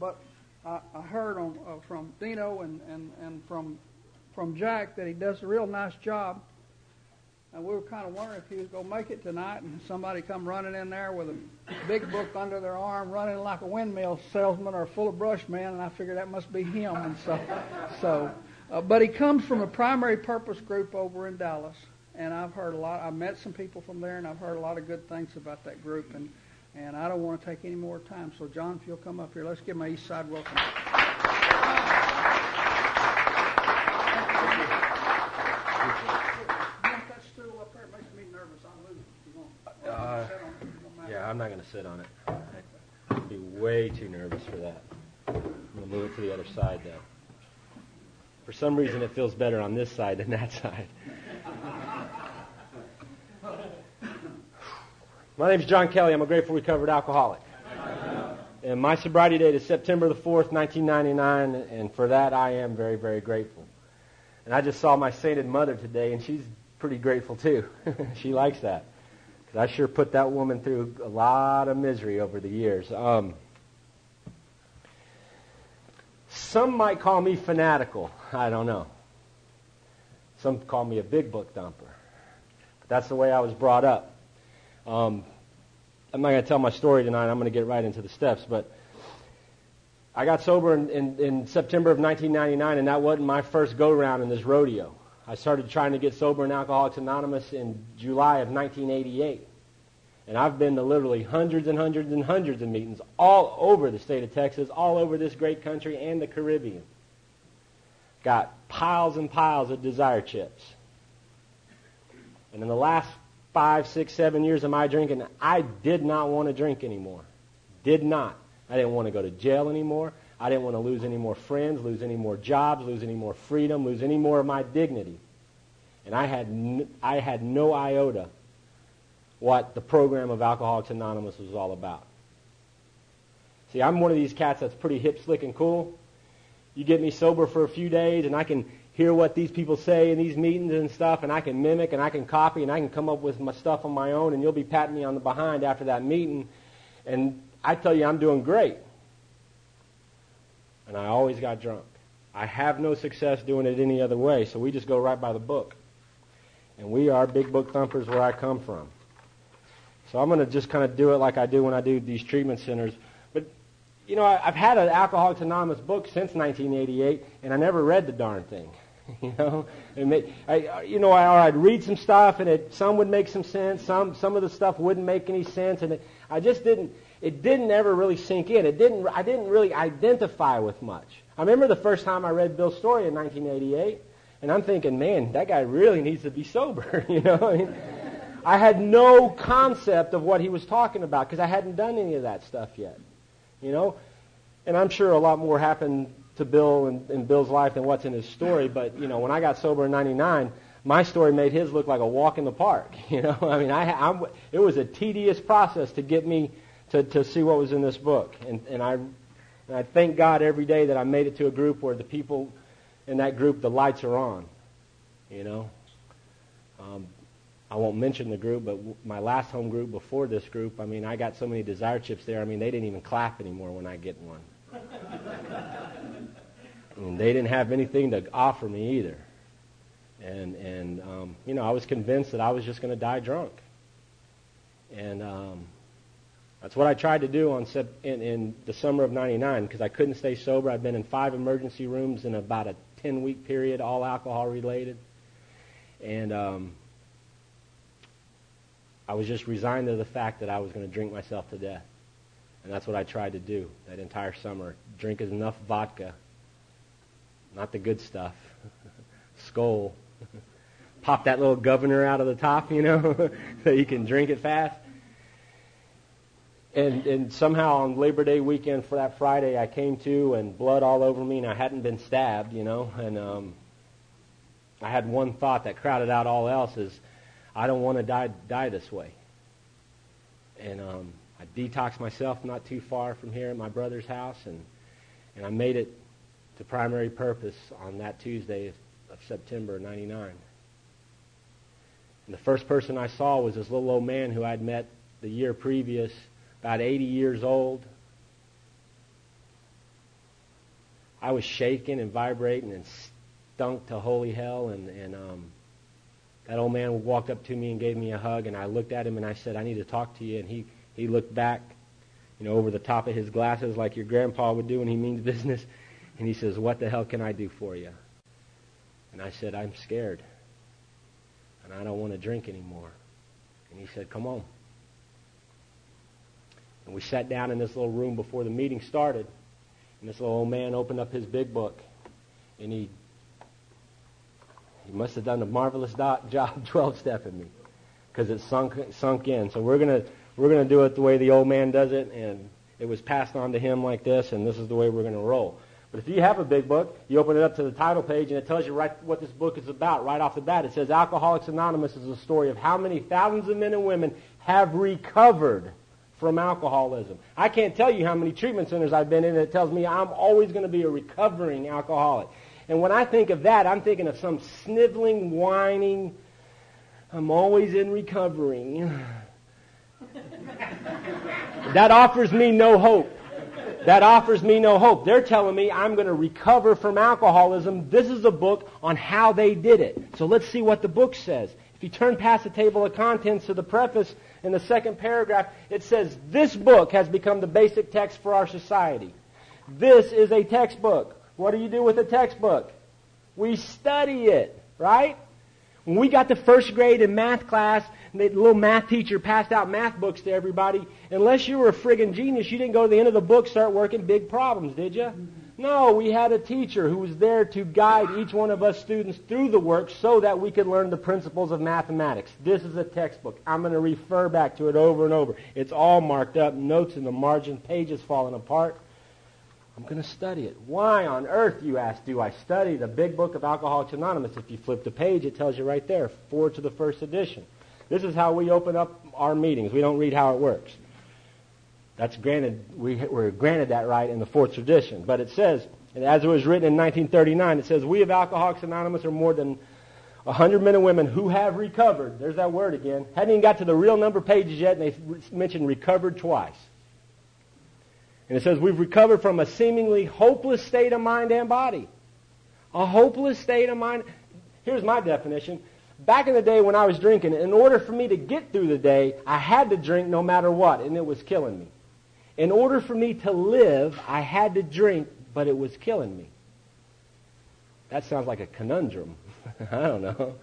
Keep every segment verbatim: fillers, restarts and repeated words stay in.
but I, I heard on, uh, from Dino and, and, and from from Jack that he does a real nice job. And we were kind of wondering if he was going to make it tonight, and somebody come running in there with a big book under their arm, running like a windmill salesman or a full of brush man, and I figured that must be him. And so, so, uh, but he comes from a primary purpose group over in Dallas, and I've heard a lot. I've met some people from there, and I've heard a lot of good things about that group, and and I don't want to take any more time. So, John, if you'll come up here, let's give my East Side welcome. Uh, yeah, I'm not going to sit on it. I'd be way too nervous for that. I'm going to move it to the other side, though. For some reason, it feels better on this side than that side. My name's John Kelly. I'm a grateful recovered alcoholic. And my sobriety date is September the fourth, nineteen ninety-nine, and for that I am very, very grateful. And I just saw my sainted mother today, and she's pretty grateful too. She likes that. I sure put that woman through a lot of misery over the years. Um, some might call me fanatical. I don't know. Some call me a big book thumper. But that's the way I was brought up. Um, I'm not going to tell my story tonight. I'm going to get right into the steps. But I got sober in, in, in September of nineteen ninety-nine, and that wasn't my first go-round in this rodeo. I started trying to get sober in Alcoholics Anonymous in July of nineteen eighty-eight. And I've been to literally hundreds and hundreds and hundreds of meetings all over the state of Texas, all over this great country and the Caribbean. Got piles and piles of desire chips. And in the last five, six, seven years of my drinking, I did not want to drink anymore. Did not. I didn't want to go to jail anymore. I didn't want to lose any more friends, lose any more jobs, lose any more freedom, lose any more of my dignity. And I had n- I had no iota what the program of Alcoholics Anonymous was all about. See, I'm one of these cats that's pretty hip, slick, and cool. You get me sober for a few days, and I can hear what these people say in these meetings and stuff, and I can mimic, and I can copy, and I can come up with my stuff on my own, and you'll be patting me on the behind after that meeting, and I tell you I'm doing great. And I always got drunk. I have no success doing it any other way, so we just go right by the book. And we are big book thumpers where I come from. So I'm going to just kind of do it like I do when I do these treatment centers. But, you know, I, I've had an Alcoholics Anonymous book since nineteen eighty-eight, and I never read the darn thing. You know, it may, I, you know, I, or I'd read some stuff, and it some would make some sense. Some some of the stuff wouldn't make any sense, and it, I just didn't. It didn't ever really sink in. It didn't. I didn't really identify with much. I remember the first time I read Bill's story in nineteen eighty-eight, and I'm thinking, man, that guy really needs to be sober. You know, I mean, I had no concept of what he was talking about because I hadn't done any of that stuff yet. You know, and I'm sure a lot more happened to Bill and in Bill's life than what's in his story. But you know, when I got sober in ninety-nine, my story made his look like a walk in the park. You know, I mean, I, I'm, it was a tedious process to get me to, to see what was in this book, and and I and I thank God every day that I made it to a group where the people in that group, the lights are on. You know, um, I won't mention the group, but w- my last home group before this group, I mean, I got so many desire chips there. I mean, they didn't even clap anymore when I get one. And they didn't have anything to offer me either. And, and um, you know, I was convinced that I was just going to die drunk. And um, that's what I tried to do on sep- in, in the summer of ninety-nine because I couldn't stay sober. I'd been in five emergency rooms in about a ten-week period, all alcohol-related. And um, I was just resigned to the fact that I was going to drink myself to death. And that's what I tried to do that entire summer. Drink enough vodka. Not the good stuff. Skull. Pop that little governor out of the top, you know, so you can drink it fast. And and somehow on Labor Day weekend for that Friday, I came to and blood all over me, and I hadn't been stabbed, you know. And um, I had one thought that crowded out all else is, I don't want to die die this way. And um, I detoxed myself not too far from here at my brother's house, and and I made it to primary purpose on that Tuesday of, of September ninety-nine. And the first person I saw was this little old man who I'd met the year previous, about eighty years old. I was shaking and vibrating and stunk to holy hell. And, and um, that old man walked up to me and gave me a hug. And I looked at him and I said, I need to talk to you. And he, he looked back, you know, over the top of his glasses like your grandpa would do when he means business. And he says, what the hell can I do for you? And I said, I'm scared. And I don't want to drink anymore. And he said, come on. And we sat down in this little room before the meeting started. And this little old man opened up his big book. And he he must have done a marvelous do- job twelve-stepping me. Because it sunk sunk in. So we're going to we're gonna do it the way the old man does it. And it was passed on to him like this. And this is the way we're going to roll. But if you have a big book, you open it up to the title page, and it tells you right what this book is about right off the bat. It says Alcoholics Anonymous is a story of how many thousands of men and women have recovered from alcoholism. I can't tell you how many treatment centers I've been in, and it tells me I'm always going to be a recovering alcoholic. And when I think of that, I'm thinking of some sniveling, whining, I'm always in recovering. That offers me no hope. That offers me no hope. They're telling me I'm going to recover from alcoholism. This is a book on how they did it. So let's see what the book says. If you turn past the table of contents to the preface in the second paragraph, it says, this book has become the basic text for our society. This is a textbook. What do you do with a textbook? We study it, right? When we got to first grade in math class, the little math teacher passed out math books to everybody. Unless you were a friggin' genius, you didn't go to the end of the book start working big problems, did you? No, we had a teacher who was there to guide each one of us students through the work so that we could learn the principles of mathematics. This is a textbook. I'm going to refer back to it over and over. It's all marked up, notes in the margin, pages falling apart. I'm going to study it. Why on earth, you ask, do I study the big book of Alcoholics Anonymous? If you flip the page, it tells you right there, forward to the first edition. This is how we open up our meetings. We don't read how it works. That's granted, we, we're granted that right in the fourth tradition. But it says, and as it was written in nineteen thirty-nine, it says, we of Alcoholics Anonymous are more than one hundred men and women who have recovered. There's that word again. Hadn't even got to the real number of pages yet, and they mentioned recovered twice. And it says, we've recovered from a seemingly hopeless state of mind and body. A hopeless state of mind. Here's my definition. Back in the day when I was drinking, in order for me to get through the day, I had to drink no matter what, and it was killing me. In order for me to live, I had to drink, but it was killing me. That sounds like a conundrum. I don't know.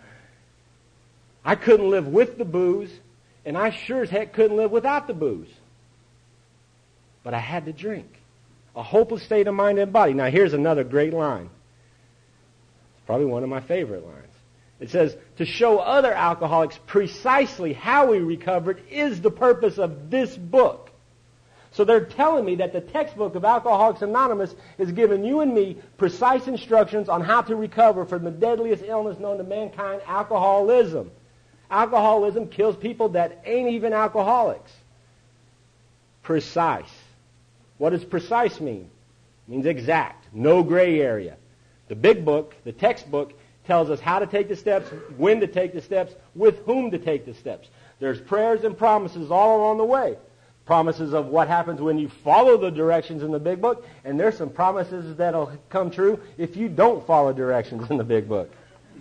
I couldn't live with the booze, and I sure as heck couldn't live without the booze. But I had to drink. A hopeless state of mind and body. Now here's another great line. It's probably one of my favorite lines. It says, to show other alcoholics precisely how we recovered is the purpose of this book. So they're telling me that the textbook of Alcoholics Anonymous is giving you and me precise instructions on how to recover from the deadliest illness known to mankind, alcoholism. Alcoholism kills people that ain't even alcoholics. Precise. What does precise mean? It means exact. No gray area. The big book, the textbook, tells us how to take the steps, when to take the steps, with whom to take the steps. There's prayers and promises all along the way. Promises of what happens when you follow the directions in the big book, and there's some promises that'll come true if you don't follow directions in the big book.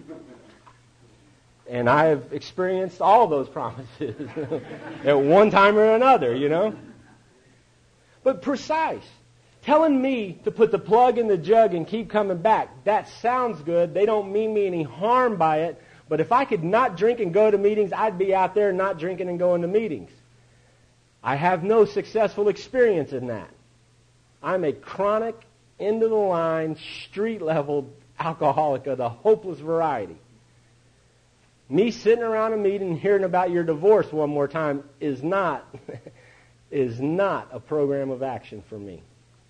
And I have experienced all those promises at one time or another, you know. But precise. Telling me to put the plug in the jug and keep coming back, that sounds good. They don't mean me any harm by it. But if I could not drink and go to meetings, I'd be out there not drinking and going to meetings. I have no successful experience in that. I'm a chronic, end-of-the-line, street-level alcoholic of the hopeless variety. Me sitting around a meeting and hearing about your divorce one more time is not, is not a program of action for me.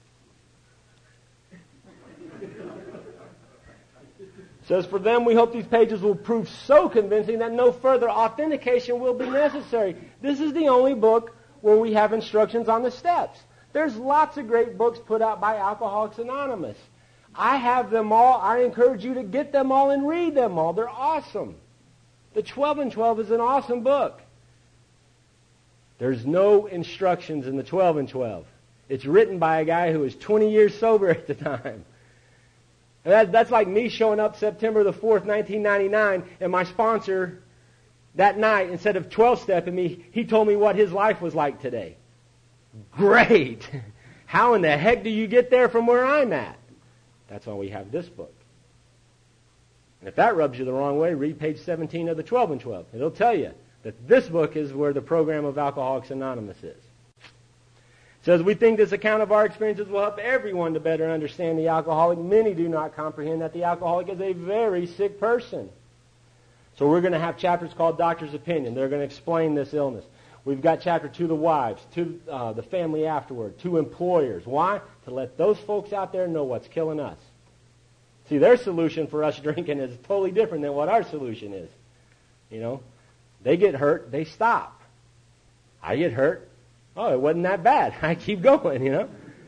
It says, for them, we hope these pages will prove so convincing that no further authentication will be necessary. This is the only book where we have instructions on the steps. There's lots of great books put out by Alcoholics Anonymous. I have them all. I encourage you to get them all and read them all. They're awesome. The twelve and twelve is an awesome book. There's no instructions in the twelve and twelve. It's written by a guy who was twenty years sober at the time. And that, that's like me showing up September the fourth, nineteen ninety-nine, and my sponsor that night, instead of twelve-stepping me, he told me what his life was like today. Great! How in the heck do you get there from where I'm at? That's why we have this book. And if that rubs you the wrong way, read page seventeen of the twelve and twelve. It'll tell you that this book is where the program of Alcoholics Anonymous is. It says, we think this account of our experiences will help everyone to better understand the alcoholic. Many do not comprehend that the alcoholic is a very sick person. So we're going to have chapters called Doctor's Opinion. They're going to explain this illness. We've got chapter two, the wives, to uh, the family afterward, to employers. Why? To let those folks out there know what's killing us. See, their solution for us drinking is totally different than what our solution is. You know, they get hurt, they stop. I get hurt. Oh, it wasn't that bad. I keep going, you know.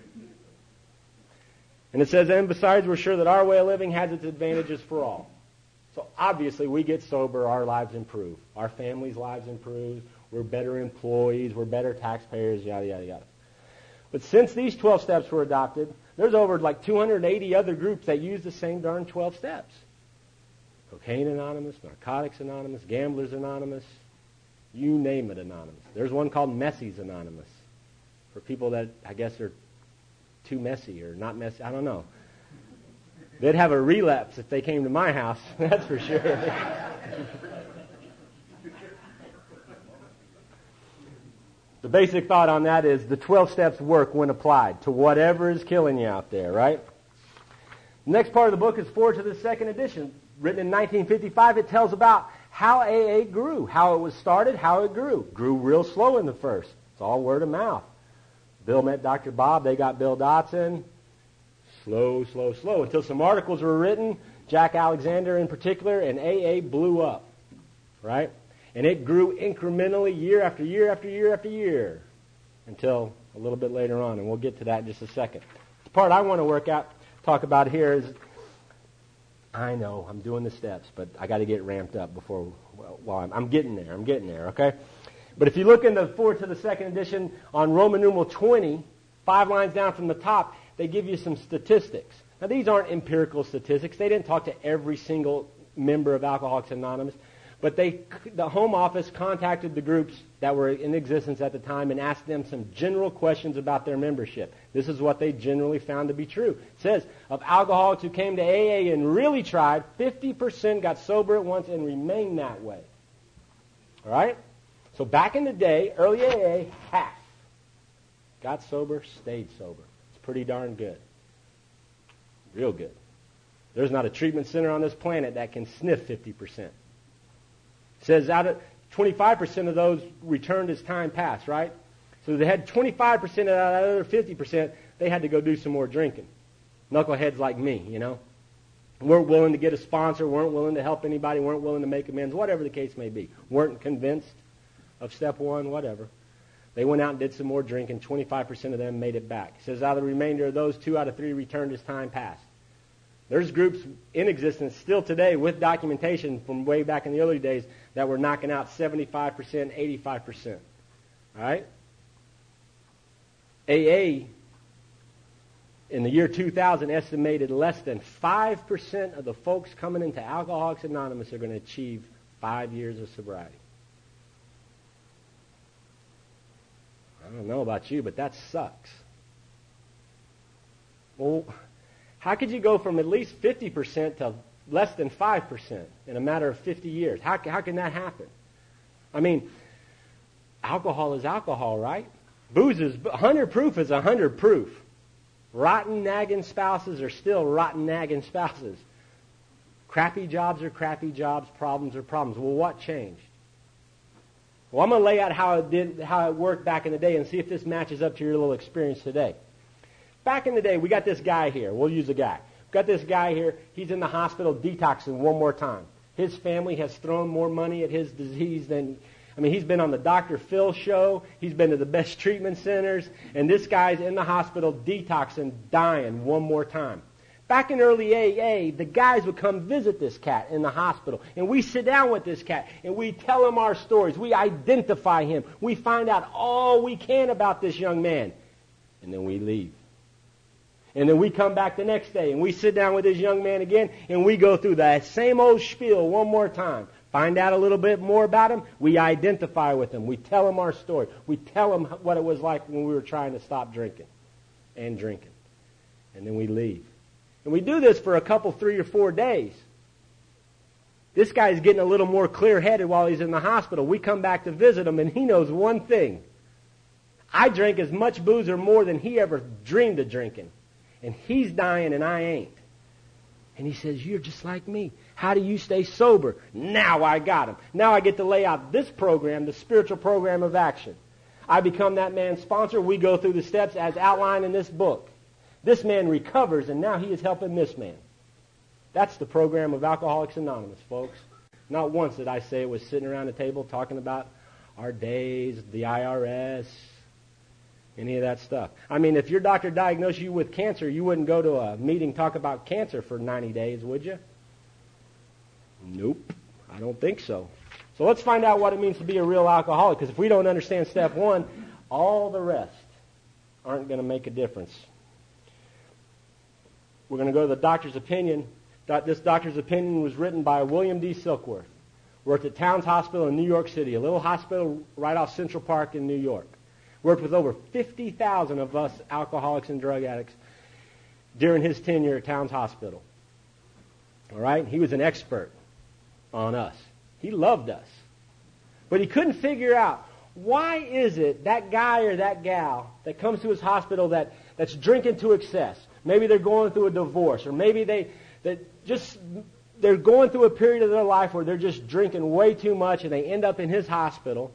And it says, and besides, we're sure that our way of living has its advantages for all. So obviously, we get sober, our lives improve. Our families' lives improve. We're better employees. We're better taxpayers, yada, yada, yada. But since these twelve steps were adopted, there's over like two hundred eighty other groups that use the same darn twelve steps. Cocaine Anonymous, Narcotics Anonymous, Gamblers Anonymous, you name it anonymous. There's one called Messy's Anonymous for people that I guess are too messy or not messy. I don't know. They'd have a relapse if they came to my house, that's for sure. The basic thought on that is the twelve steps work when applied to whatever is killing you out there, right? The next part of the book is forward to the second edition. Written in nineteen fifty-five, it tells about how A A grew, how it was started, how it grew. Grew real slow in the first. It's all word of mouth. Bill met Doctor Bob, they got Bill Dotson. Slow, slow, slow, until some articles were written, Jack Alexander in particular, and A A blew up, right? And it grew incrementally year after year after year after year until a little bit later on, and we'll get to that in just a second. The part I want to work out, talk about here is, I know I'm doing the steps, but I got to get ramped up before, well, well I'm, I'm getting there, I'm getting there, okay? But if you look in the forward to the second edition on Roman numeral twenty, five lines down from the top, they give you some statistics. Now, these aren't empirical statistics. They didn't talk to every single member of Alcoholics Anonymous, but they, the Home Office contacted the groups that were in existence at the time and asked them some general questions about their membership. This is what they generally found to be true. It says, of alcoholics who came to A A and really tried, fifty percent got sober at once and remained that way. All right? So back in the day, early A A, half got sober, stayed sober. It's pretty darn good. Real good. There's not a treatment center on this planet that can sniff fifty percent. It says out of twenty-five percent of those returned as time passed, right? So they had twenty-five percent of that other fifty percent, they had to go do some more drinking. Knuckleheads like me, you know. Weren't willing to get a sponsor, weren't willing to help anybody, weren't willing to make amends, whatever the case may be. Weren't convinced of step one, whatever. They went out and did some more drinking. twenty-five percent of them made it back. It says out of the remainder of those, two out of three returned as time passed. There's groups in existence still today with documentation from way back in the early days that were knocking out seventy-five percent, eighty-five percent. All right? A A, in the year two thousand, estimated less than five percent of the folks coming into Alcoholics Anonymous are going to achieve five years of sobriety. I don't know about you, but that sucks. Well, how could you go from at least fifty percent to less than five percent in a matter of fifty years? How, how can that happen? I mean, alcohol is alcohol, right? Booze is, one hundred proof is one hundred proof. Rotten, nagging spouses are still rotten, nagging spouses. Crappy jobs are crappy jobs, problems are problems. Well, what changed? Well, I'm going to lay out how it did, how it worked back in the day and see if this matches up to your little experience today. Back in the day, we got this guy here. We'll use a guy. We've got this guy here. He's in the hospital detoxing one more time. His family has thrown more money at his disease than, I mean, he's been on the Doctor Phil show. He's been to the best treatment centers. And this guy's in the hospital detoxing, dying one more time. Back in early A A, the guys would come visit this cat in the hospital. And we sit down with this cat and we tell him our stories. We identify him. We find out all we can about this young man. And then we leave. And then we come back the next day and we sit down with this young man again and we go through that same old spiel one more time. Find out a little bit more about him. We identify with him. We tell him our story. We tell him what it was like when we were trying to stop drinking and drinking. And then we leave. And we do this for a couple, three or four days. This guy's getting a little more clear-headed while he's in the hospital. We come back to visit him and he knows one thing. I drink as much booze or more than he ever dreamed of drinking. And he's dying and I ain't. And he says, you're just like me. How do you stay sober? Now I got him. Now I get to lay out this program, the spiritual program of action. I become that man's sponsor. We go through the steps as outlined in this book. This man recovers and now he is helping this man. That's the program of Alcoholics Anonymous, folks. Not once did I say it was sitting around the table talking about our days, the I R S, any of that stuff. I mean, if your doctor diagnosed you with cancer, you wouldn't go to a meeting talk about cancer for ninety days, would you? Nope, I don't think so. So let's find out what it means to be a real alcoholic, because if we don't understand step one, all the rest aren't going to make a difference. We're going to go to the doctor's opinion. This doctor's opinion was written by William D. Silkworth. Worked at Towns Hospital in New York City, a little hospital right off Central Park in New York. Worked with over fifty thousand of us alcoholics and drug addicts during his tenure at Towns Hospital. All right? He was an expert on us. He loved us. But he couldn't figure out, why is it that guy or that gal that comes to his hospital that, that's drinking to excess? Maybe they're going through a divorce, or maybe they, they just, they're going through a period of their life where they're just drinking way too much and they end up in his hospital.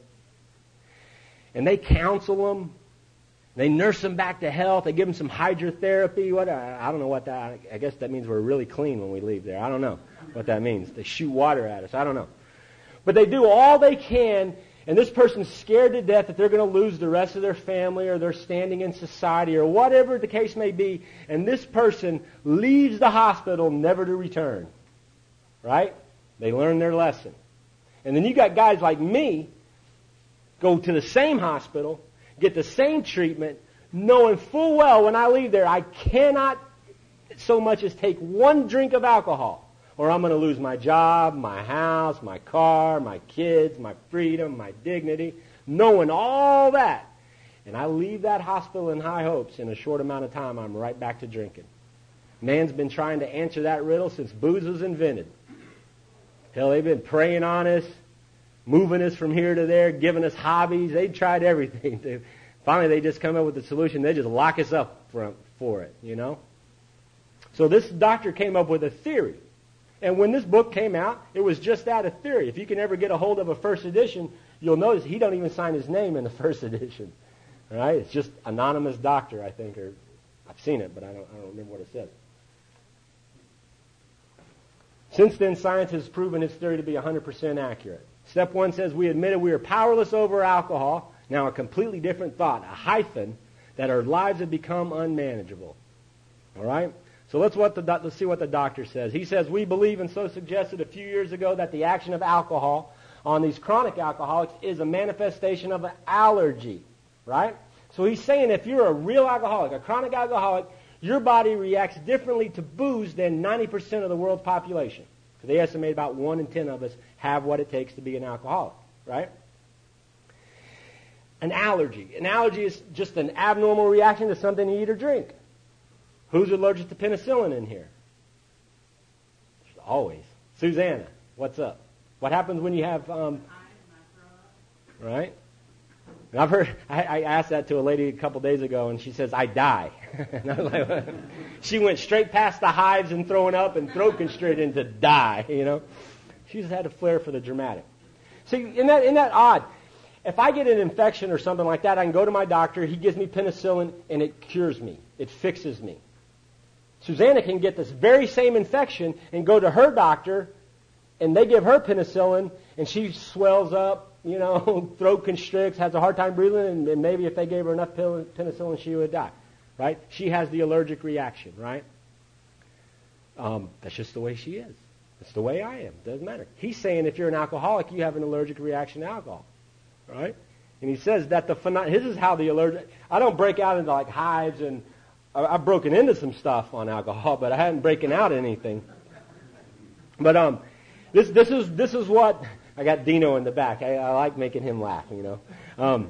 And they counsel them. They nurse them back to health. They give them some hydrotherapy. What I don't know what that, I guess that means we're really clean when we leave there. I don't know what that means. They shoot water at us. I don't know. But they do all they can, and this person's scared to death that they're going to lose the rest of their family or their standing in society or whatever the case may be, and this person leaves the hospital never to return. Right? They learn their lesson. And then you got guys like me go to the same hospital, get the same treatment, knowing full well when I leave there I cannot so much as take one drink of alcohol, or I'm going to lose my job, my house, my car, my kids, my freedom, my dignity, knowing all that. And I leave that hospital in high hopes. In a short amount of time, I'm right back to drinking. Man's been trying to answer that riddle since booze was invented. Hell, they've been preying on us, moving us from here to there, giving us hobbies. They've tried everything. They, finally, they just come up with the solution. They just lock us up for, for it, you know. So this doctor came up with a theory. And when this book came out, it was just that, a theory. If you can ever get a hold of a first edition, you'll notice he don't even sign his name in the first edition. All right? It's just anonymous doctor, I think, or I've seen it, but I don't, I don't remember what it says. Since then, science has proven its theory to be one hundred percent accurate. Step one says we admitted we are powerless over alcohol. Now a completely different thought, a hyphen, that our lives have become unmanageable. All right? So let's, what the, let's see what the doctor says. He says, we believe and so suggested a few years ago that the action of alcohol on these chronic alcoholics is a manifestation of an allergy. Right? So he's saying if you're a real alcoholic, a chronic alcoholic, your body reacts differently to booze than ninety percent of the world's population. Because they estimate about one in ten of us have what it takes to be an alcoholic. Right? An allergy. An allergy is just an abnormal reaction to something you eat or drink. Who's allergic to penicillin in here? Always. Susanna, what's up? What happens when you have, um, right? And I've heard, I, I asked that to a lady a couple days ago, and she says, I die. And I was like, she went straight past the hives and throwing up and throat constricted into die, you know. She just had a flair for the dramatic. See, isn't that, isn't that odd? If I get an infection or something like that, I can go to my doctor, he gives me penicillin, and it cures me. It fixes me. Susanna can get this very same infection and go to her doctor, and they give her penicillin, and she swells up, you know, throat constricts, has a hard time breathing, and, and maybe if they gave her enough penicillin, she would die, right? She has the allergic reaction, right? Um, that's just the way she is. That's the way I am. Doesn't matter. He's saying if you're an alcoholic, you have an allergic reaction to alcohol, right? And he says that the phenom- this is how the allergic. I don't break out into like hives and I've broken into some stuff on alcohol, but I hadn't broken out anything. But um, this this is this is what I got Dino in the back. I, I like making him laugh, you know. Um,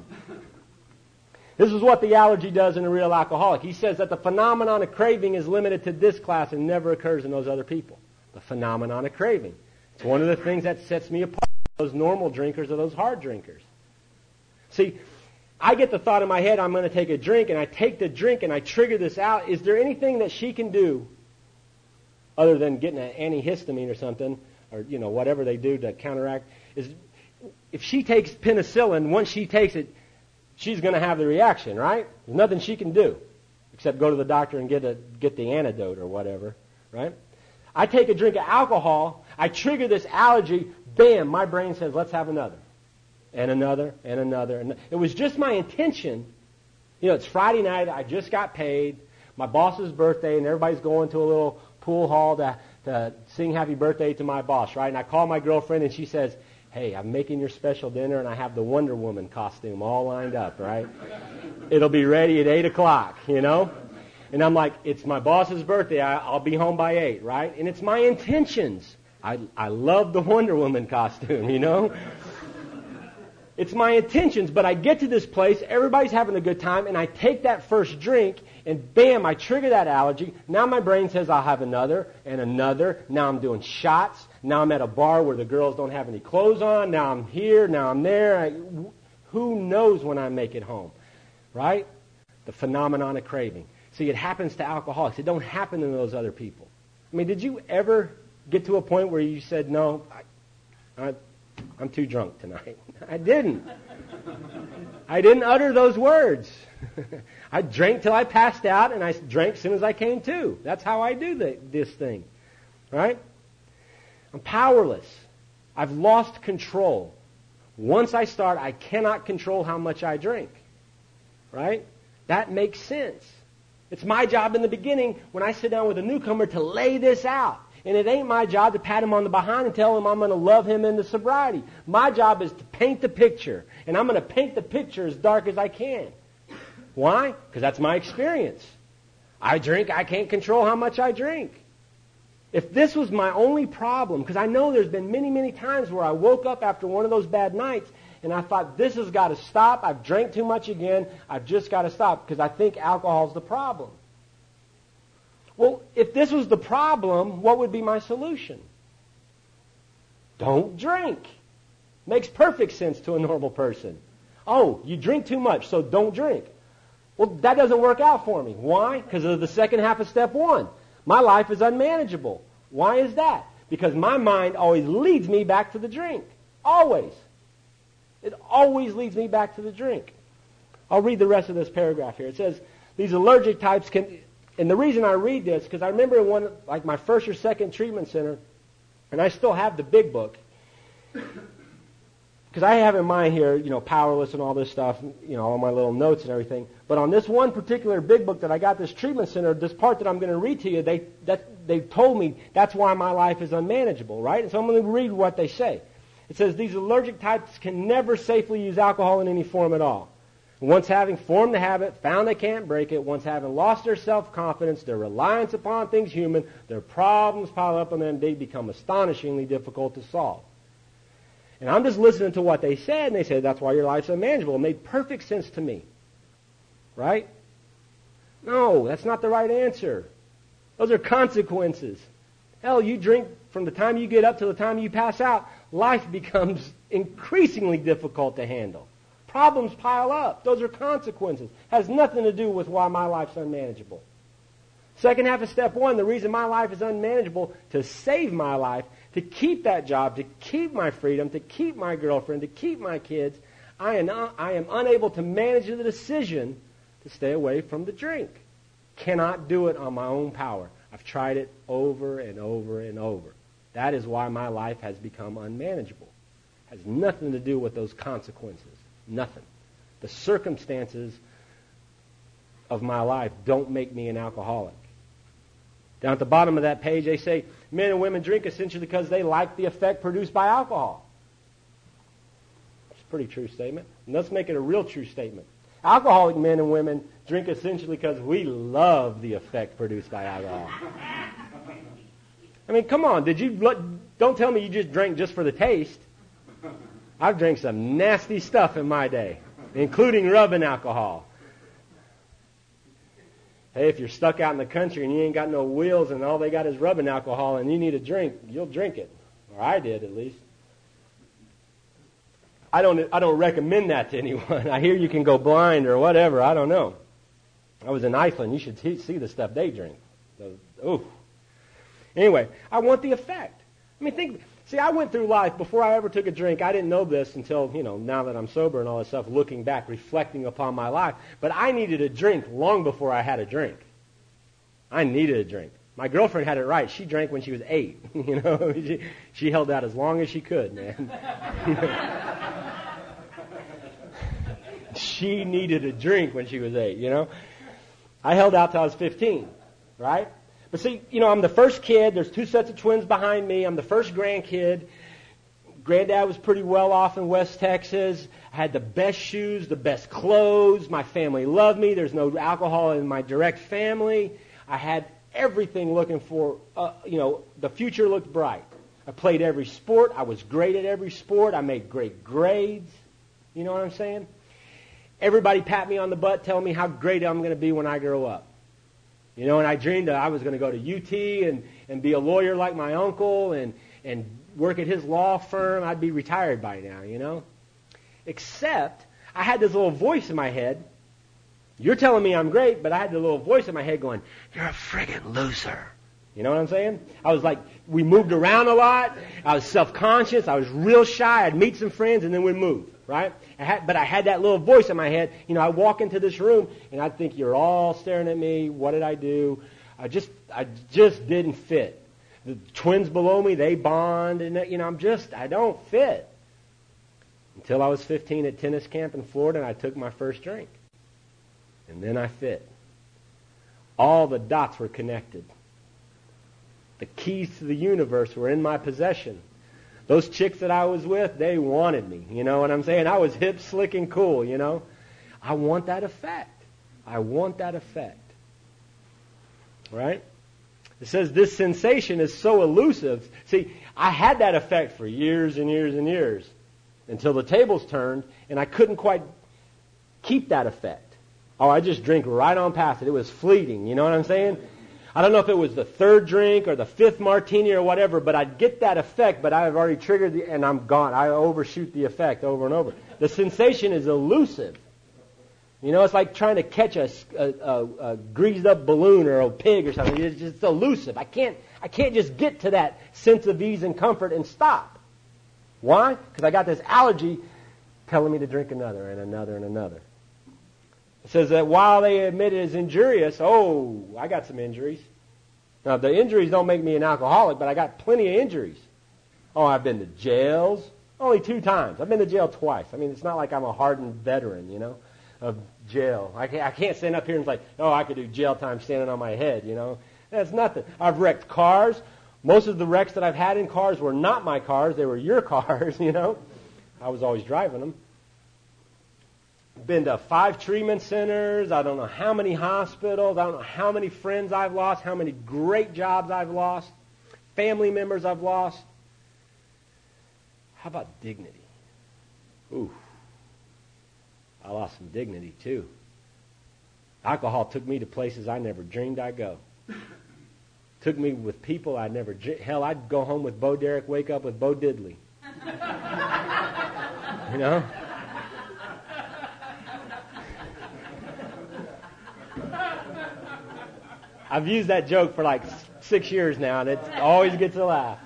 this is what the allergy does in a real alcoholic. He says that the phenomenon of craving is limited to this class and never occurs in those other people. The phenomenon of craving. It's one of the things that sets me apart from those normal drinkers or those hard drinkers. See, I get the thought in my head, I'm going to take a drink, and I take the drink and I trigger this out. Is there anything that she can do other than getting an antihistamine or something, or, you know, whatever they do to counteract? Is if she takes penicillin, once she takes it, she's going to have the reaction, right? There's nothing she can do except go to the doctor and get a get the antidote or whatever, right? I take a drink of alcohol, I trigger this allergy, bam, my brain says, let's have another. And another, and another. And it was just my intention. You know, it's Friday night, I just got paid, my boss's birthday, and everybody's going to a little pool hall to, to sing happy birthday to my boss, right? And I call my girlfriend, and she says, hey, I'm making your special dinner, and I have the Wonder Woman costume all lined up, right? It'll be ready at eight o'clock, you know? And I'm like, it's my boss's birthday, I, I'll be home by eight, right? And it's my intentions. I, I love the Wonder Woman costume, you know? It's my intentions, but I get to this place, everybody's having a good time, and I take that first drink, and bam, I trigger that allergy. Now my brain says I'll have another, and another. Now I'm doing shots. Now I'm at a bar where the girls don't have any clothes on. Now I'm here, now I'm there. I, who knows when I make it home, right? The phenomenon of craving. See, it happens to alcoholics. It don't happen to those other people. I mean, did you ever get to a point where you said, no, I, I I'm too drunk tonight? I didn't. I didn't utter those words. I drank till I passed out, and I drank as soon as I came to. That's how I do the, this thing. Right? I'm powerless. I've lost control. Once I start, I cannot control how much I drink. Right? That makes sense. It's my job in the beginning, when I sit down with a newcomer, to lay this out. And it ain't my job to pat him on the behind and tell him I'm going to love him into sobriety. My job is to paint the picture. And I'm going to paint the picture as dark as I can. Why? Because that's my experience. I drink, I can't control how much I drink. If this was my only problem, because I know there's been many, many times where I woke up after one of those bad nights and I thought, this has got to stop. I've drank too much again. I've just got to stop because I think alcohol's the problem. Well, if this was the problem, what would be my solution? Don't drink. Makes perfect sense to a normal person. Oh, you drink too much, so don't drink. Well, that doesn't work out for me. Why? Because of the second half of step one. My life is unmanageable. Why is that? Because my mind always leads me back to the drink. Always. It always leads me back to the drink. I'll read the rest of this paragraph here. It says, these allergic types can... And the reason I read this, because I remember in one, like my first or second treatment center, and I still have the big book, because I have in mind here, you know, powerless and all this stuff, you know, all my little notes and everything. But on this one particular big book that I got this treatment center, this part that I'm going to read to you, they that they told me that's why my life is unmanageable, right? And so I'm going to read what they say. It says, these allergic types can never safely use alcohol in any form at all. Once having formed the habit, found they can't break it, once having lost their self-confidence, their reliance upon things human, their problems pile up on them, they become astonishingly difficult to solve. And I'm just listening to what they said, and they said, that's why your life's unmanageable. It made perfect sense to me. Right? No, that's not the right answer. Those are consequences. Hell, you drink from the time you get up to the time you pass out, life becomes increasingly difficult to handle. Problems pile up. Those are consequences. Has nothing to do with why my life's unmanageable. Second half of step one, the reason my life is unmanageable, to save my life, to keep that job, to keep my freedom, to keep my girlfriend, to keep my kids, I am, I am unable to manage the decision to stay away from the drink. Cannot do it on my own power. I've tried it over and over and over. That is why my life has become unmanageable. Has nothing to do with those consequences. Nothing. The circumstances of my life don't make me an alcoholic. Down at the bottom of that page, they say men and women drink essentially because they like the effect produced by alcohol. It's a pretty true statement. And let's make it a real true statement. Alcoholic men and women drink essentially because we love the effect produced by alcohol. I mean, come on. Did you? Don't tell me you just drank just for the taste. I've drank some nasty stuff in my day, including rubbing alcohol. Hey, if you're stuck out in the country and you ain't got no wheels and all they got is rubbing alcohol and you need a drink, you'll drink it. Or I did, at least. I don't I don't recommend that to anyone. I hear you can go blind or whatever. I don't know. I was in Iceland. You should see the stuff they drink. Ooh. Anyway, I want the effect. I mean, think. See, I went through life before I ever took a drink. I didn't know this until, you know, now that I'm sober and all this stuff, looking back, reflecting upon my life. But I needed a drink long before I had a drink. I needed a drink. My girlfriend had it right. She drank when she was eight. You know, she, she held out as long as she could, man. She needed a drink when she was eight, you know. I held out till I was fifteen, right? But see, you know, I'm the first kid. There's two sets of twins behind me. I'm the first grandkid. Granddad was pretty well off in West Texas. I had the best shoes, the best clothes. My family loved me. There's no alcohol in my direct family. I had everything looking for, uh, you know, the future looked bright. I played every sport. I was great at every sport. I made great grades. You know what I'm saying? Everybody pat me on the butt, telling me how great I'm going to be when I grow up. You know, and I dreamed that I was going to go to U T and, and be a lawyer like my uncle and, and work at his law firm. I'd be retired by now, you know. Except I had this little voice in my head. You're telling me I'm great, but I had the little voice in my head going, you're a friggin' loser. You know what I'm saying? I was like, we moved around a lot. I was self-conscious. I was real shy. I'd meet some friends and then we'd move, right? I had, but I had that little voice in my head. You know, I walk into this room and I think you're all staring at me. What did I do? I just, I just didn't fit. The twins below me, they bond, and you know, I'm just, I don't fit. Until I was fifteen at tennis camp in Florida, and I took my first drink, and then I fit. All the dots were connected. The keys to the universe were in my possession. Those chicks that I was with, they wanted me. You know what I'm saying? I was hip, slick, and cool, you know. I want that effect. I want that effect. Right? It says this sensation is so elusive. See, I had that effect for years and years and years until the tables turned and I couldn't quite keep that effect. Oh, I just drink right on past it. It was fleeting. You know what I'm saying? I don't know if it was the third drink or the fifth martini or whatever, but I'd get that effect, but I've already triggered the, and I'm gone. I overshoot the effect over and over. The sensation is elusive. You know, it's like trying to catch a, a, a, a greased up balloon or a pig or something. It's just elusive. I can't, I can't just get to that sense of ease and comfort and stop. Why? Because I got this allergy telling me to drink another and another and another. It says that while they admit it is injurious, oh, I got some injuries. Now, the injuries don't make me an alcoholic, but I got plenty of injuries. Oh, I've been to jails. Only two times. I've been to jail twice. I mean, it's not like I'm a hardened veteran, you know, of jail. I can't, I can't stand up here and say, oh, I could do jail time standing on my head, you know. That's nothing. I've wrecked cars. Most of the wrecks that I've had in cars were not my cars. They were your cars, you know. I was always driving them. Been to five treatment centers. I don't know how many hospitals. I don't know how many friends I've lost, how many great jobs I've lost, family members I've lost. How about dignity? Ooh, I lost some dignity too. Alcohol took me to places I never dreamed I'd go. Took me with people I never, hell, I'd go home with Bo Derek, wake up with Bo Diddley. You know? I've used that joke for like six years now, and it always gets a laugh.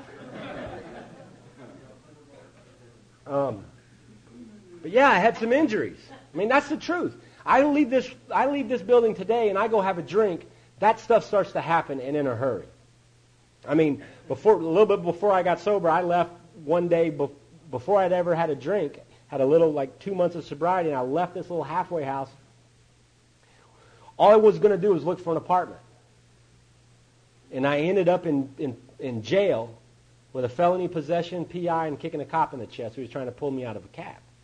Um, but yeah, I had some injuries. I mean, that's the truth. I leave this, I leave this building today, and I go have a drink. That stuff starts to happen, and in a hurry. I mean, before a little bit before I got sober, I left one day be, before I'd ever had a drink. Had a little, like two months of sobriety, and I left this little halfway house. All I was going to do was look for an apartment. And I ended up in, in, in jail with a felony possession, P I, and kicking a cop in the chest who was trying to pull me out of a cab.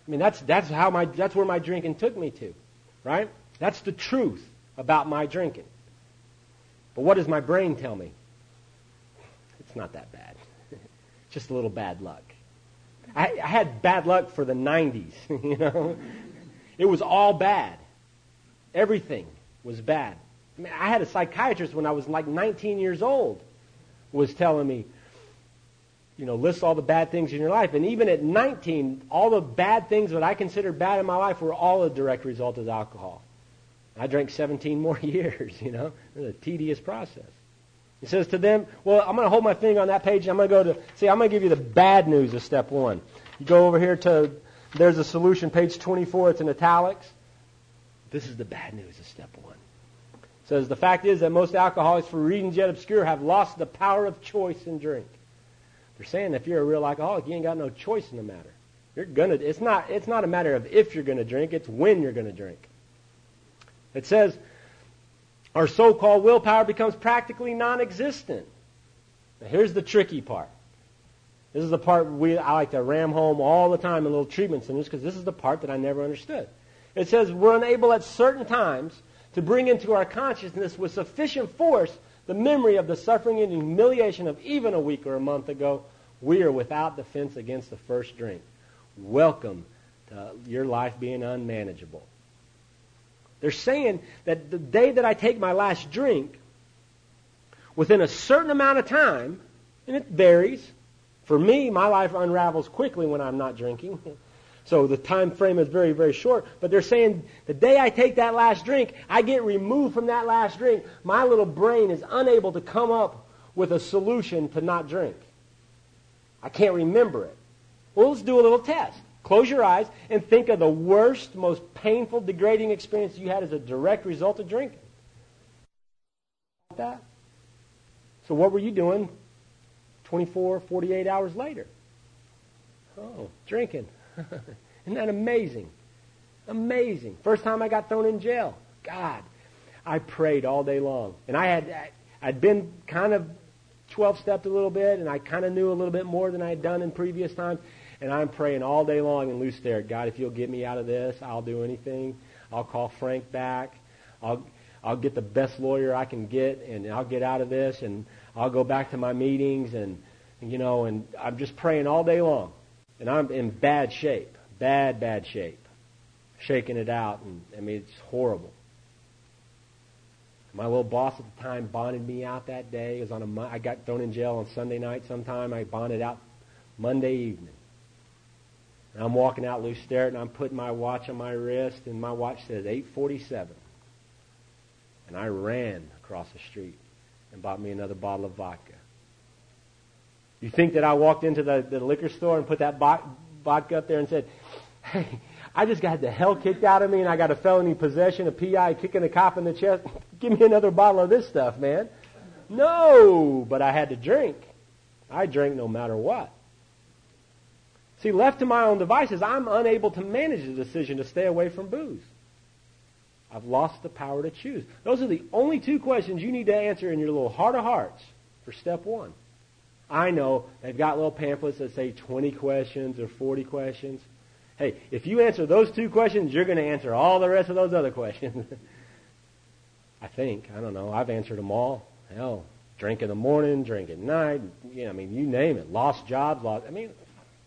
I mean, that's that's how my that's where my drinking took me to, right? That's the truth about my drinking. But what does my brain tell me? It's not that bad. Just a little bad luck. I, I had bad luck for the nineties, you know. It was all bad. Everything was bad. I mean, I had a psychiatrist when I was like nineteen years old was telling me, you know, list all the bad things in your life. And even at nineteen, all the bad things that I considered bad in my life were all a direct result of alcohol. I drank seventeen more years, you know. It was a tedious process. He says to them, well, I'm going to hold my finger on that page, and I'm going to go to, see, I'm going to give you the bad news of step one. You go over here to, there's a solution, page twenty-four, it's in italics. This is the bad news of step one. It says, the fact is that most alcoholics, for reasons yet obscure, have lost the power of choice in drink. They're saying if you're a real alcoholic, you ain't got no choice in the matter. You're gonna, it's not, it's not a matter of if you're going to drink, it's when you're going to drink. It says, our so-called willpower becomes practically non-existent. Now, here's the tricky part. This is the part we I like to ram home all the time in little treatment centers because this is the part that I never understood. It says we're unable at certain times to bring into our consciousness with sufficient force the memory of the suffering and humiliation of even a week or a month ago. We are without defense against the first drink. Welcome to your life being unmanageable. They're saying that the day that I take my last drink, within a certain amount of time, and it varies. For me, my life unravels quickly when I'm not drinking. So the time frame is very, very short. But they're saying the day I take that last drink, I get removed from that last drink. My little brain is unable to come up with a solution to not drink. I can't remember it. Well, let's do a little test. Close your eyes and think of the worst, most painful, degrading experience you had as a direct result of drinking. That. So what were you doing twenty-four, forty-eight hours later? Oh, drinking. Isn't that amazing? Amazing. First time I got thrown in jail. God, I prayed all day long. And I had, I'd been kind of twelve-stepped a little bit, and I kind of knew a little bit more than I had done in previous times. And I'm praying all day long in loose there. God, if you'll get me out of this, I'll do anything. I'll call Frank back. I'll I'll get the best lawyer I can get, and I'll get out of this, and I'll go back to my meetings, and you know, and I'm just praying all day long. And I'm in bad shape, bad, bad shape, shaking it out, and I mean it's horrible. My little boss at the time bonded me out that day. It was on a I got thrown in jail on Sunday night. Sometime I bonded out Monday evening. And I'm walking out loose there, and I'm putting my watch on my wrist, and my watch says eight forty-seven. And I ran across the street and bought me another bottle of vodka. You think that I walked into the, the liquor store and put that vodka up there and said, hey, I just got the hell kicked out of me, and I got a felony possession, a P I kicking a cop in the chest. Give me another bottle of this stuff, man. No, but I had to drink. I drank no matter what. See, left to my own devices, I'm unable to manage the decision to stay away from booze. I've lost the power to choose. Those are the only two questions you need to answer in your little heart of hearts for step one. I know they've got little pamphlets that say twenty questions or forty questions. Hey, if you answer those two questions, you're going to answer all the rest of those other questions. I think. I don't know. I've answered them all. Hell, drink in the morning, drink at night. You know, I mean, you name it. Lost jobs, lost... I mean...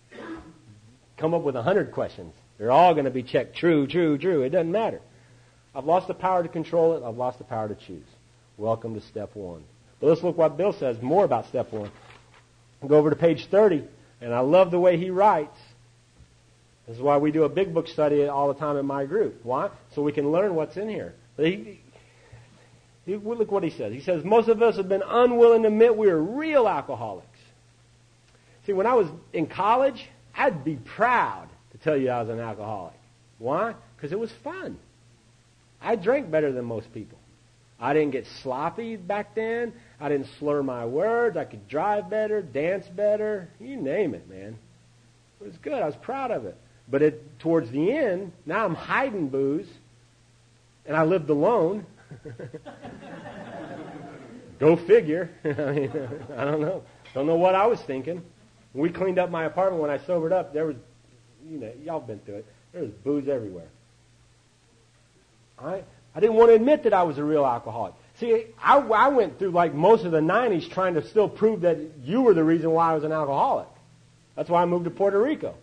Come up with a hundred questions. They're all going to be checked true, true, true. It doesn't matter. I've lost the power to control it. I've lost the power to choose. Welcome to step one. But let's look what Bill says more about step one. I'll go over to page thirty, and I love the way he writes. This is why we do a big book study all the time in my group. Why? So we can learn what's in here. But he, he, look what he says. He says, most of us have been unwilling to admit we are real alcoholics. See, when I was in college, I'd be proud to tell you I was an alcoholic. Why? Because it was fun. I drank better than most people. I didn't get sloppy back then. I didn't slur my words. I could drive better, dance better. You name it, man. It was good. I was proud of it. But it, towards the end, now I'm hiding booze, and I lived alone. Go figure. I mean, I don't know. Don't know what I was thinking. When we cleaned up my apartment when I sobered up, there was you know, y'all been through it. There was booze everywhere. All right? I didn't want to admit that I was a real alcoholic. See, I, I went through like most of the nineties trying to still prove that you were the reason why I was an alcoholic. That's why I moved to Puerto Rico.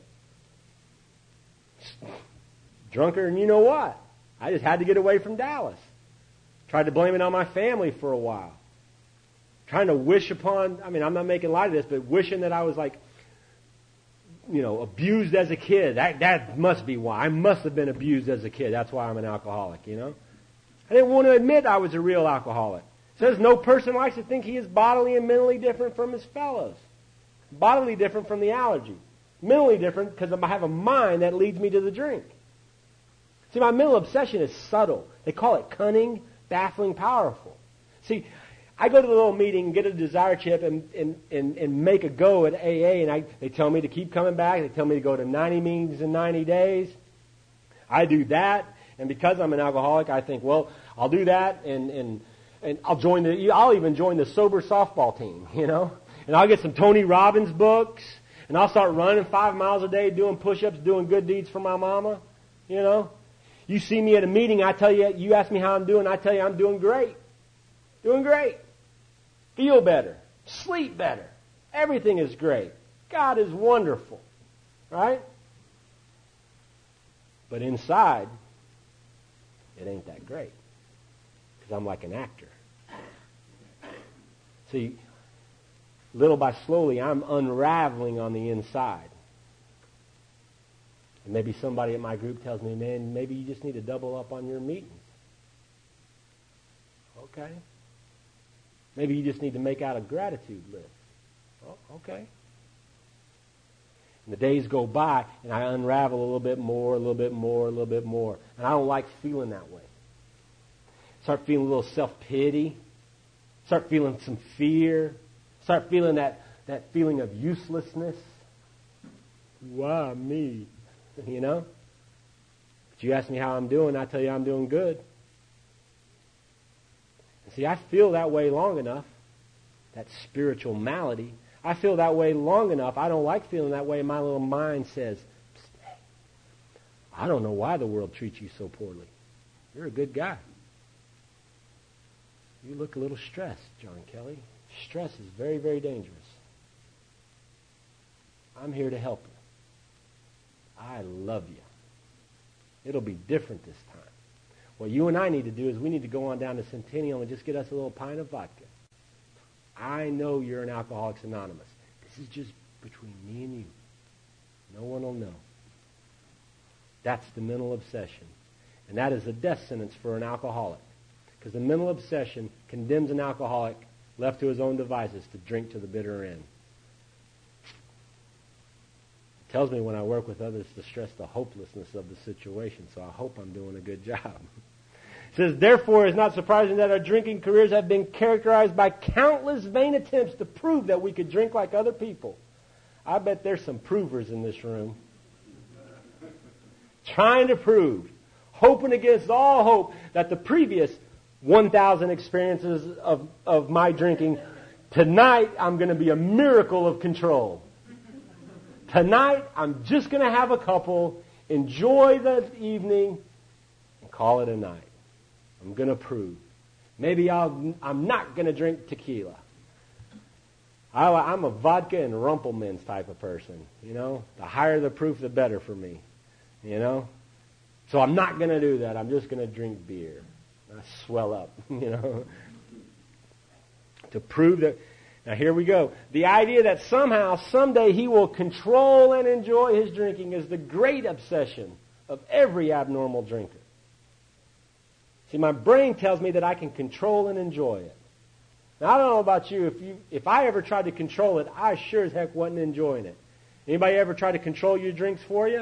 Drunker than you know what. I just had to get away from Dallas. Tried to blame it on my family for a while. Trying to wish upon, I mean, I'm not making light of this, but wishing that I was like, you know, abused as a kid. That, that must be why. I must have been abused as a kid. That's why I'm an alcoholic, you know. I didn't want to admit I was a real alcoholic. It says no person likes to think he is bodily and mentally different from his fellows. Bodily different from the allergy. Mentally different because I have a mind that leads me to the drink. See, my mental obsession is subtle. They call it cunning, baffling, powerful. See, I go to the little meeting, get a desire chip, and, and, and, and make a go at A A, and I, they tell me to keep coming back. They tell me to go to ninety meetings in ninety days. I do that, and because I'm an alcoholic, I think, well, I'll do that, and, and, and I'll join the, I'll even join the sober softball team, you know, and I'll get some Tony Robbins books, and I'll start running five miles a day, doing push-ups, doing good deeds for my mama, you know. You see me at a meeting, I tell you, you ask me how I'm doing, I tell you I'm doing great. Doing great. Feel better. Sleep better. Everything is great. God is wonderful. Right? But inside, it ain't that great. Because I'm like an actor. See, little by slowly, I'm unraveling on the inside. And maybe somebody at my group tells me, man, maybe you just need to double up on your meetings. Okay. Maybe you just need to make out a gratitude list. Oh, okay. And the days go by, and I unravel a little bit more, a little bit more, a little bit more. And I don't like feeling that way. Start feeling a little self-pity. Start feeling some fear. Start feeling that, that feeling of uselessness. Why me? You know? But you ask me how I'm doing, I tell you I'm doing good. And see, I feel that way long enough, that spiritual malady. I feel that way long enough. I don't like feeling that way. My little mind says, I don't know why the world treats you so poorly. You're a good guy. You look a little stressed, John Kelly. Stress is very, very dangerous. I'm here to help you. I love you. It'll be different this time. What you and I need to do is we need to go on down to Centennial and just get us a little pint of vodka. I know you're an Alcoholics Anonymous. This is just between me and you. No one will know. That's the mental obsession. And that is the death sentence for an alcoholic. Because the mental obsession condemns an alcoholic left to his own devices to drink to the bitter end. It tells me when I work with others to stress the hopelessness of the situation, so I hope I'm doing a good job. It says, therefore, it's not surprising that our drinking careers have been characterized by countless vain attempts to prove that we could drink like other people. I bet there's some provers in this room. Trying to prove, hoping against all hope, that the previous one thousand experiences of, of my drinking, tonight I'm going to be a miracle of control. Tonight I'm just going to have a couple, enjoy the evening, and call it a night. I'm going to prove. Maybe I'll, I'm not going to drink tequila. I, I'm a vodka and Rumpelmans type of person, you know. The higher the proof, the better for me, you know. So I'm not going to do that. I'm just going to drink beer. I swell up, you know. To prove that. Now here we go. The idea that somehow, someday he will control and enjoy his drinking is the great obsession of every abnormal drinker. See, my brain tells me that I can control and enjoy it. Now, I don't know about you. If you, if I ever tried to control it, I sure as heck wasn't enjoying it. Anybody ever try to control your drinks for you?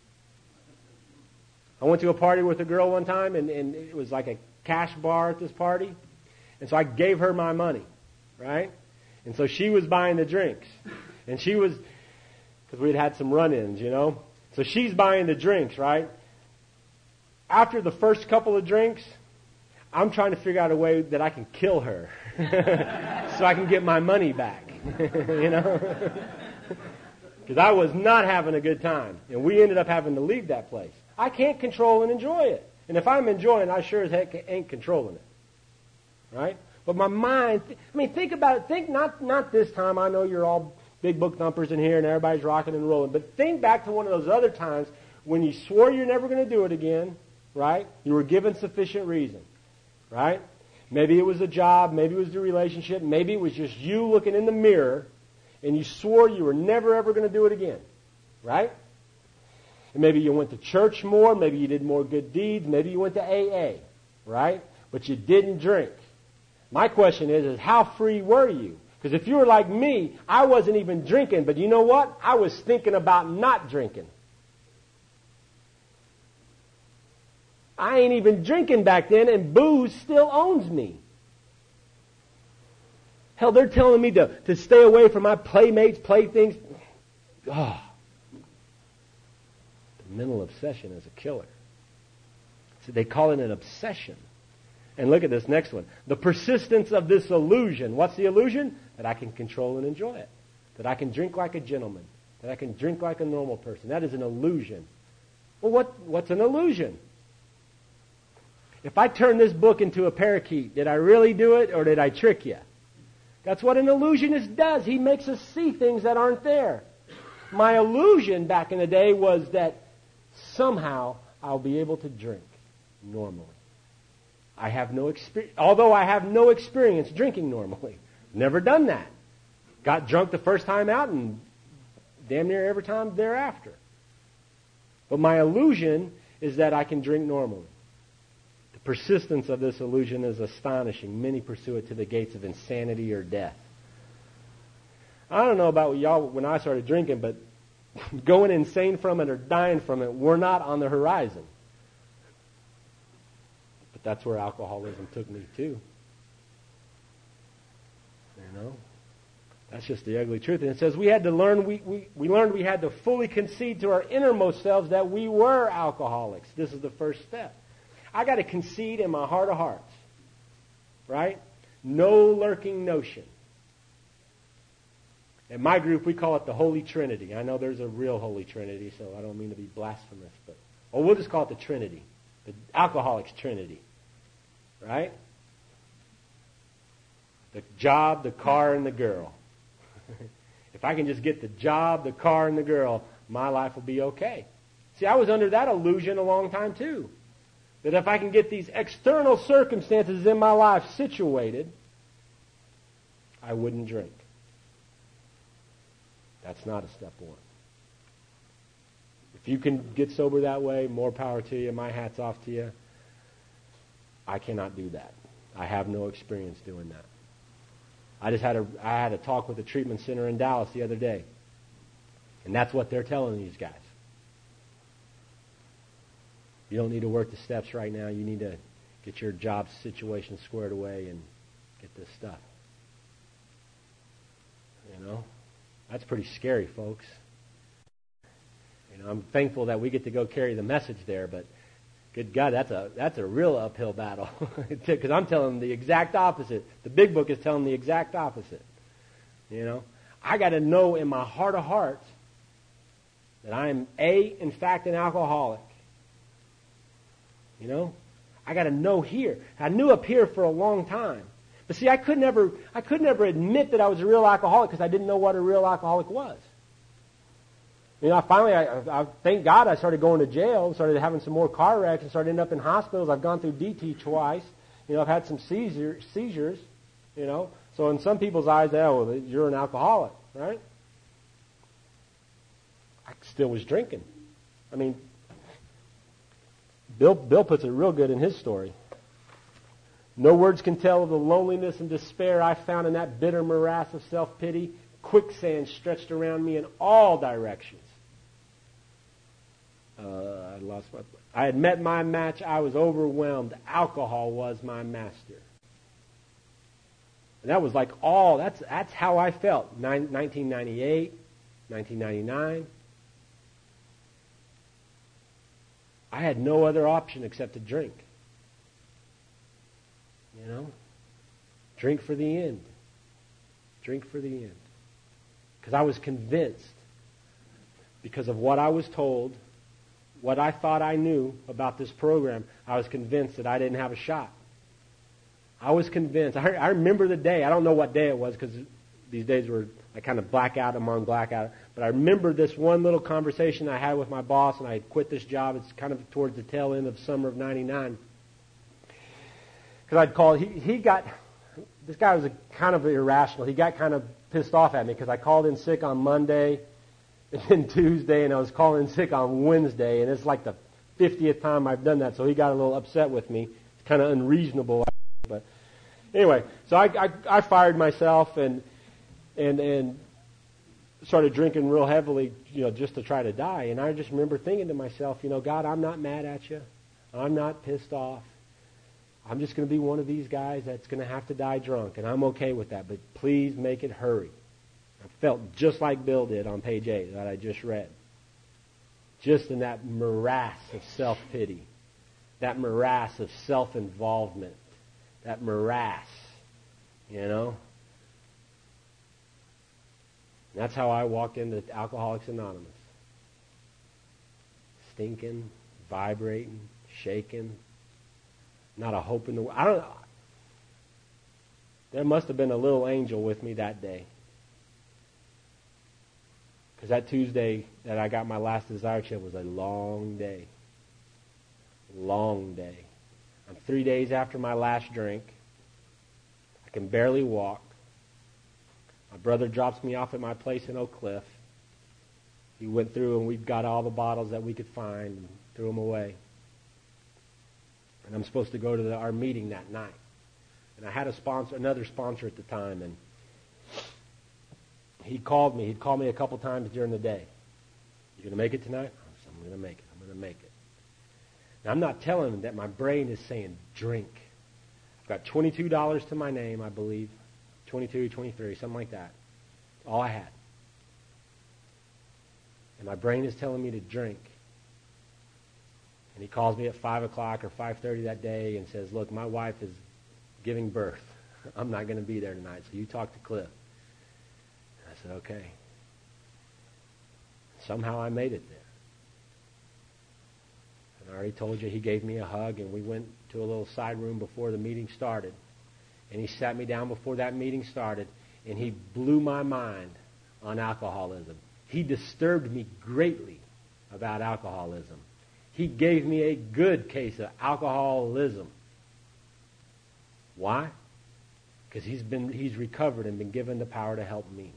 I went to a party with a girl one time, and, and it was like a cash bar at this party. And so I gave her my money, right? And so she was buying the drinks. And she was, because we'd had some run-ins, you know. So she's buying the drinks, right? After the first couple of drinks, I'm trying to figure out a way that I can kill her so I can get my money back, you know. Because I was not having a good time. And we ended up having to leave that place. I can't control and enjoy it. And if I'm enjoying it, I sure as heck ain't controlling it. Right? But my mind, I mean, think about it. Think not, not this time. I know you're all big book thumpers in here and everybody's rocking and rolling. But think back to one of those other times when you swore you're never going to do it again. Right? You were given sufficient reason. Right? Maybe it was a job. Maybe it was the relationship. Maybe it was just you looking in the mirror and you swore you were never ever going to do it again. Right? And maybe you went to church more. Maybe you did more good deeds. Maybe you went to A A. Right? But you didn't drink. My question is, is how free were you? Because if you were like me, I wasn't even drinking. But you know what? I was thinking about not drinking. I ain't even drinking back then, and booze still owns me. Hell, they're telling me to, to stay away from my playmates, playthings. Oh. The mental obsession is a killer. So they call it an obsession. And look at this next one. The persistence of this illusion. What's the illusion? That I can control and enjoy it. That I can drink like a gentleman. That I can drink like a normal person. That is an illusion. Well, what, what's an illusion? If I turn this book into a parakeet, did I really do it or did I trick you? That's what an illusionist does. He makes us see things that aren't there. My illusion back in the day was that somehow I'll be able to drink normally. I have no experience, although I have no experience drinking normally. Never done that. Got drunk the first time out and damn near every time thereafter. But my illusion is that I can drink normally. The persistence of this illusion is astonishing. Many pursue it to the gates of insanity or death. I don't know about y'all when I started drinking, but going insane from it or dying from it were not on the horizon. But that's where alcoholism took me too. You know? That's just the ugly truth. And it says we had to learn, we, we, we learned we had to fully concede to our innermost selves that we were alcoholics. This is the first step. I got to concede in my heart of hearts. Right? No lurking notion. In my group, we call it the Holy Trinity. I know there's a real Holy Trinity, so I don't mean to be blasphemous, but or we'll just call it the Trinity. The Alcoholics Trinity. Right? The job, the car, and the girl. If I can just get the job, the car, and the girl, my life will be okay. See, I was under that illusion a long time too. That if I can get these external circumstances in my life situated, I wouldn't drink. That's not a step one. If you can get sober that way, more power to you. My hat's off to you. I cannot do that. I have no experience doing that. I just had a I had a talk with a treatment center in Dallas the other day. And that's what they're telling these guys. You don't need to work the steps right now. You need to get your job situation squared away and get this stuff. You know? That's pretty scary, folks. You know, I'm thankful that we get to go carry the message there, but good God, that's a that's a real uphill battle. Because I'm telling them the exact opposite. The big book is telling the exact opposite. You know? I got to know in my heart of hearts that I am, A, in fact, an alcoholic. You know? I got to know here. I knew up here for a long time. But see, I could never, I could never admit that I was a real alcoholic because I didn't know what a real alcoholic was. You know, finally, I, I thank God I started going to jail, started having some more car wrecks, and started ending up in hospitals. I've gone through D T twice. You know, I've had some seizure, seizures, you know. So in some people's eyes, oh, well, you're an alcoholic, right? I still was drinking. I mean, Bill, Bill puts it real good in his story. No words can tell of the loneliness and despair I found in that bitter morass of self-pity. Quicksand stretched around me in all directions. Uh, I lost my. I had met my match. I was overwhelmed. Alcohol was my master. And that was like all. That's that's how I felt. Nin- nineteen ninety-eight, nineteen ninety-nine. I had no other option except to drink. You know, drink for the end. Drink for the end. Because I was convinced because of what I was told, what I thought I knew about this program, I was convinced that I didn't have a shot. I was convinced. I, I remember the day. I don't know what day it was because these days were I kind of blackout among blackout. But I remember this one little conversation I had with my boss, and I had quit this job. It's kind of towards the tail end of summer of ninety-nine. Because I'd called, he, he got, this guy was a, kind of irrational. He got kind of pissed off at me because I called in sick on Monday and then Tuesday, and I was calling in sick on Wednesday, and it's like the fiftieth time I've done that, so he got a little upset with me. It's kind of unreasonable. But anyway, so I, I, I fired myself and and and started drinking real heavily, you know, just to try to die. And I just remember thinking to myself, you know, God, I'm not mad at you. I'm not pissed off. I'm just going to be one of these guys that's going to have to die drunk, and I'm okay with that. But please make it hurry. I felt just like Bill did on page eight that I just read. Just in that morass of self-pity, that morass of self-involvement, that morass, you know. And that's how I walked into Alcoholics Anonymous. Stinking, vibrating, shaking, not a hope in the world. I don't know. There must have been a little angel with me that day. Because that Tuesday that I got my last desire check was a long day. Long day. I'm three days after my last drink. I can barely walk. My brother drops me off at my place in Oak Cliff. He went through and we got all the bottles that we could find and threw them away. And I'm supposed to go to the, our meeting that night. And I had a sponsor, another sponsor at the time, and he called me. He'd called me a couple times during the day. You going to make it tonight? I said, I'm going to make it. I'm going to make it. Now, I'm not telling him that my brain is saying drink. I've got twenty-two dollars to my name, I believe. twenty-two, twenty-three, something like that. All I had. And my brain is telling me to drink. And he calls me at five o'clock or five thirty that day and says, look, my wife is giving birth. I'm not going to be there tonight, so you talk to Cliff. And I said, okay. Somehow I made it there. And I already told you he gave me a hug, and we went to a little side room before the meeting started. And he sat me down before that meeting started, and he blew my mind on alcoholism. He disturbed me greatly about alcoholism. He gave me a good case of alcoholism. Why? Because he's been he's recovered and been given the power to help me.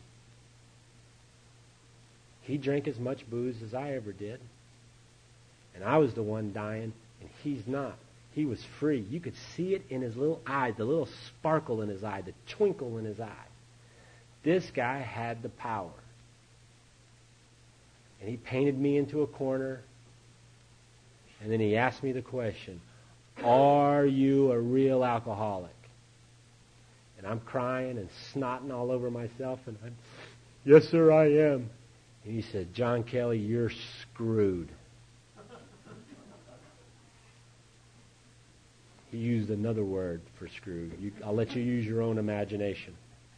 He drank as much booze as I ever did. And I was the one dying, and he's not. He was free. You could see it in his little eyes, the little sparkle in his eye, the twinkle in his eye. This guy had the power. And he painted me into a corner. And then he asked me the question, are you a real alcoholic? And I'm crying and snotting all over myself. And I'm, yes, sir, I am. And he said, John Kelly, you're screwed. He used another word for screwed. You, I'll let you use your own imagination.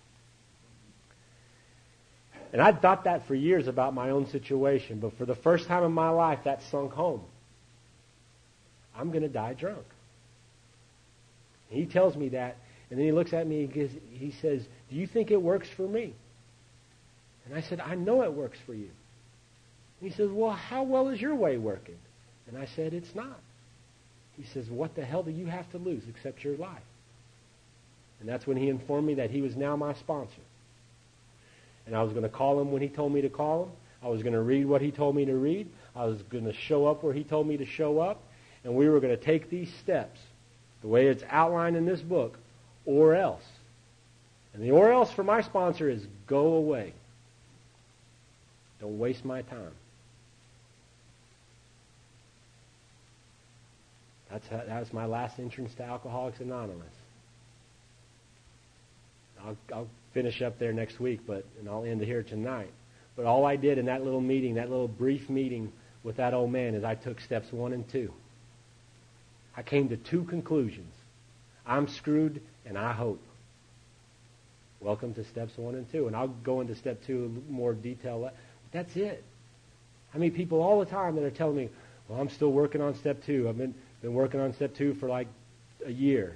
And I'd thought that for years about my own situation, but for the first time in my life, that sunk home. I'm going to die drunk. And he tells me that, and then he looks at me and gives, he says, do you think it works for me? And I said, I know it works for you. And he says, well, how well is your way working? And I said, it's not. He says, what the hell do you have to lose except your life? And that's when he informed me that he was now my sponsor. And I was going to call him when he told me to call him. I was going to read what he told me to read. I was going to show up where he told me to show up. And we were going to take these steps, the way it's outlined in this book, or else. And the or else for my sponsor is go away. Don't waste my time. That's how, that was my last entrance to Alcoholics Anonymous. I'll, I'll finish up there next week, but and I'll end here tonight. But all I did in that little meeting, that little brief meeting with that old man, is I took steps one and two. I came to two conclusions. I'm screwed, and I hope. Welcome to steps one and two. And I'll go into step two in more detail. That's it. I meet people all the time that are telling me, well, I'm still working on step two. I've been, been working on step two for like a year.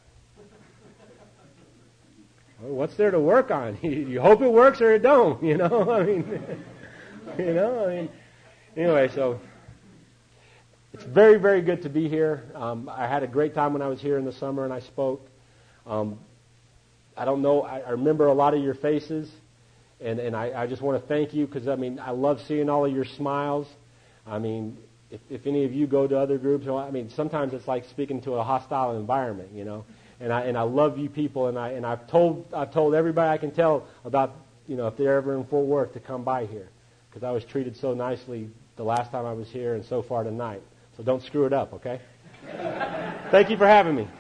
Well, what's there to work on? You hope it works or it don't, you know? I mean, you know, I mean, anyway, so it's very, very good to be here. Um, I had a great time when I was here in the summer and I spoke. Um, I don't know, I, I remember a lot of your faces, and, and I, I just want to thank you because, I mean, I love seeing all of your smiles. I mean, if, if any of you go to other groups, well, I mean, sometimes it's like speaking to a hostile environment, you know. And I and I love you people, and I and I've told I've told everybody I can tell about, you know, if they're ever in Fort Worth to come by here, because I was treated so nicely the last time I was here and so far tonight. So don't screw it up, okay? Thank you for having me.